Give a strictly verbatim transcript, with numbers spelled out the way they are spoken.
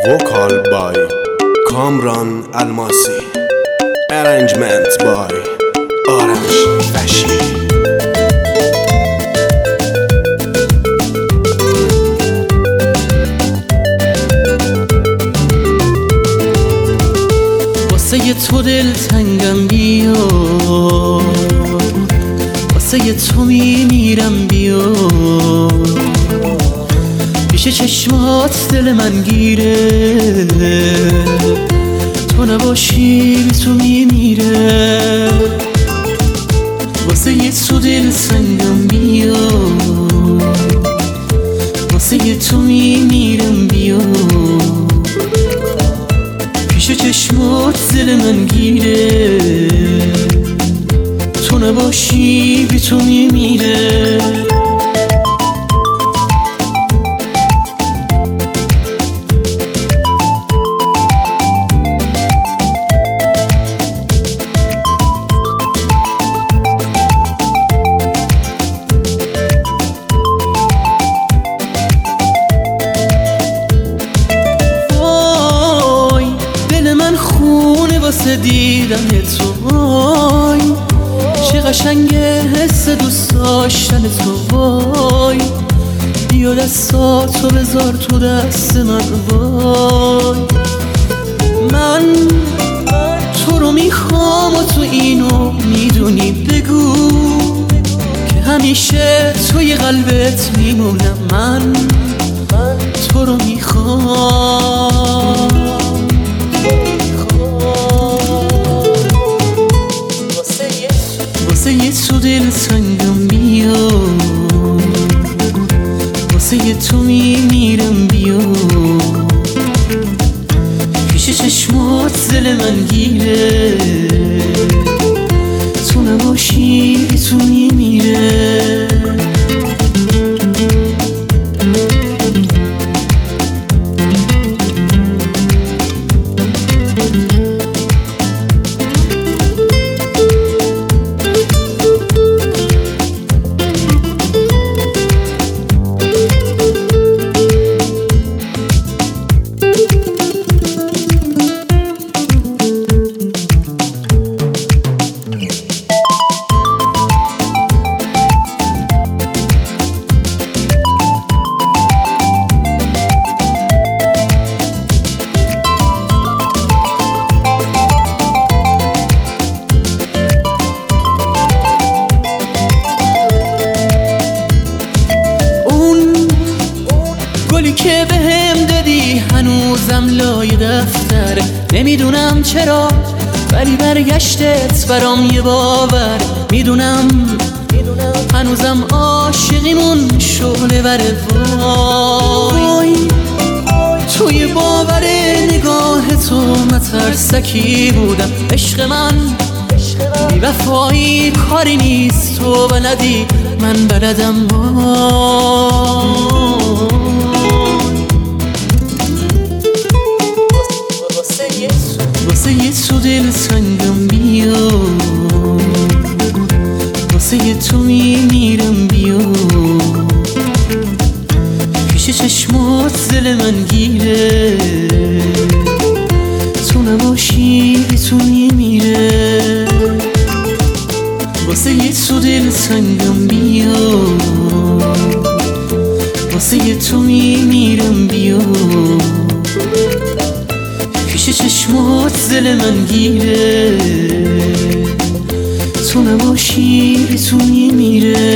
Vocal by Kamran Almasi. Arrangement by Orange Fashi. واسه تو دل تنگم بیا، واسه تو میمیرم بیا، پیش چشمات دل من گیره، تو نباشی بی تو میمیره. واسه تو دل تنگم بیا، واسه تو میمیرم بیا، پیش چشمات دل من گیره، تو نباشی بی تو میمیره. واسه دیدن تو وای، چه قشنگه حس دوست داشتن تو وای، بیا دستاتو بذار تو دست من وای. من تو رو میخوام و تو اینو میدونی، بگو که همیشه توی قلبت میمونم. من تو رو میخوام، واسه تو دل تنگم بیا، واسه تو میمیرم بیا، پیش چشمات دل من گیره، تو نباشی بی تو میمیره. گلی که بهم دادی هنوزم لای دفتر، نمیدونم چرا ولی برگشتت برام یه باور. میدونم هنوزم عاشقیمون شعله بره وای، توی باور نگاه تو مترسکی بودم. عشق من بی وفایی کاری نیست، تو بلدی من بلدم وای. واسه تو دل تنگم بیا، واسه تو میمیرم بیا، پیش چشمات دل من گیره، تو نباشی بی تو میمیره. واسه تو دل تنگم بیا، واسه تو میمیرم بیا، پیش چشمات دل من گیره، تو نباشی بی تو میمیره.